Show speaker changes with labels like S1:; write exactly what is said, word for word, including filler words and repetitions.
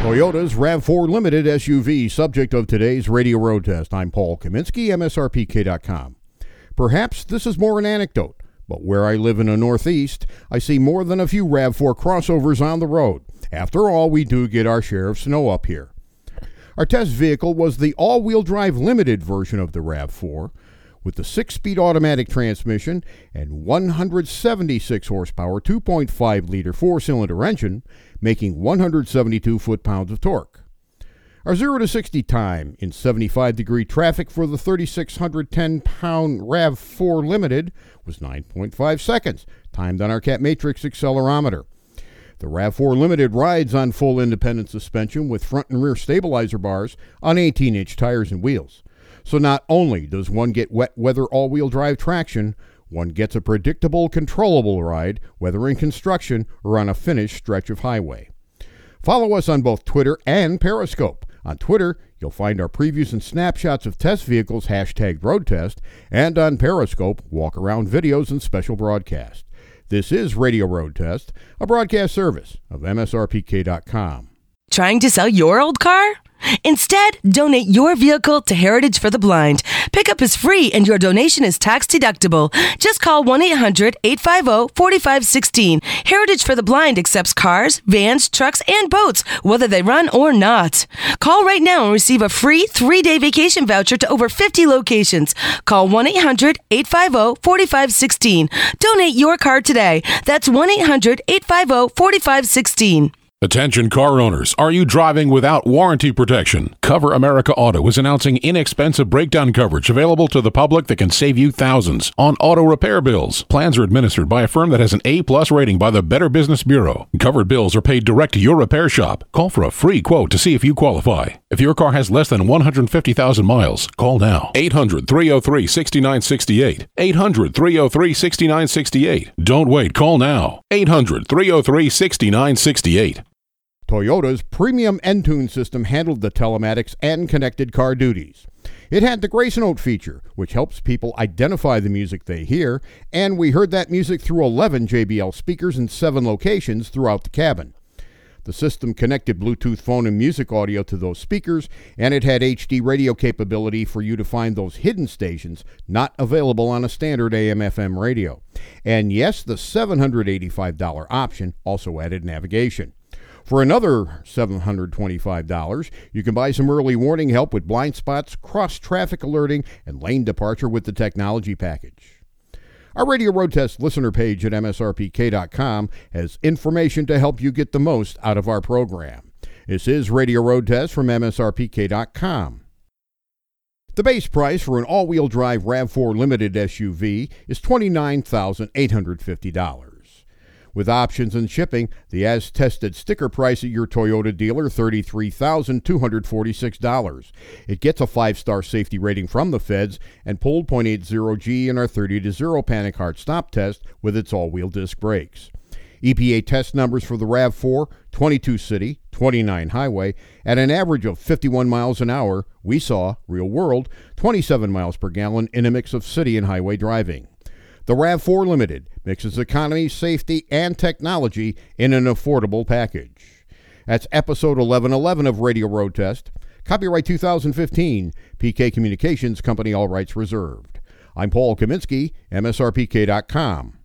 S1: Toyota's RAV four Limited S U V, subject of today's radio road test. I'm Paul Kaminsky, M S R P K dot com. Perhaps this is more an anecdote, but where I live in the Northeast, I see more than a few RAV four crossovers on the road. After all, we do get our share of snow up here. Our test vehicle was the all-wheel drive limited version of the RAV four, with the six-speed automatic transmission and one hundred seventy-six horsepower, two point five liter four-cylinder engine, making one hundred seventy-two foot-pounds of torque. Our zero to sixty time in seventy-five degree traffic for the three thousand six hundred ten pound RAV four Limited was nine point five seconds, timed on our Cat Matrix accelerometer. The RAV four Limited rides on full independent suspension with front and rear stabilizer bars on eighteen inch tires and wheels. So not only does one get wet weather all-wheel drive traction, one gets a predictable, controllable ride, whether in construction or on a finished stretch of highway. Follow us on both Twitter and Periscope. On Twitter, you'll find our previews and snapshots of test vehicles, hashtag road test, and on Periscope, walk-around videos and special broadcasts. This is Radio Road Test, a broadcast service of M S R P K dot com.
S2: Trying to sell your old car? Instead, donate your vehicle to Heritage for the Blind. Pickup is free and your donation is tax deductible. Just call one eight hundred eight five zero four five one six. Heritage for the Blind accepts cars, vans, trucks, and boats, whether they run or not. Call right now and receive a free three-day vacation voucher to over fifty locations. Call one eight hundred eight five zero four five one six. Donate your car today. That's one eight hundred eight five zero four five one six.
S3: Attention car owners, are you driving without warranty protection? Cover America Auto is announcing inexpensive breakdown coverage available to the public that can save you thousands on auto repair bills. Plans are administered by a firm that has an A-plus rating by the Better Business Bureau. Covered bills are paid direct to your repair shop. Call for a free quote to see if you qualify. If your car has less than one hundred fifty thousand miles, call now. eight hundred three oh three six nine six eight. eight hundred three oh three six nine six eight. Don't wait, call now. eight hundred three oh three six nine six eight.
S1: Toyota's premium Entune system handled the telematics and connected car duties. It had the Grace Note feature, which helps people identify the music they hear, and we heard that music through eleven J B L speakers in seven locations throughout the cabin. The system connected Bluetooth phone and music audio to those speakers, and it had H D radio capability for you to find those hidden stations not available on a standard A M F M radio. And yes, the seven hundred eighty-five dollars option also added navigation. For another seven hundred twenty-five dollars, you can buy some early warning help with blind spots, cross-traffic alerting, and lane departure with the technology package. Our Radio Road Test listener page at M S R P K dot com has information to help you get the most out of our program. This is Radio Road Test from M S R P K dot com. The base price for an all-wheel drive RAV four Limited S U V is twenty-nine thousand eight hundred fifty dollars. With options and shipping, the as-tested sticker price at your Toyota dealer, thirty-three thousand two hundred forty-six dollars. It gets a five-star safety rating from the feds and pulled point eight zero G in our thirty to zero panic hard stop test with its all-wheel disc brakes. E P A test numbers for the RAV four, twenty-two city, twenty-nine highway, at an average of fifty-one miles an hour. We saw, real world, twenty-seven miles per gallon in a mix of city and highway driving. The RAV four Limited mixes economy, safety, and technology in an affordable package. That's episode eleven eleven of Radio Road Test. Copyright two thousand fifteen, P K Communications Company, all rights reserved. I'm Paul Kaminsky, M S R P K dot com.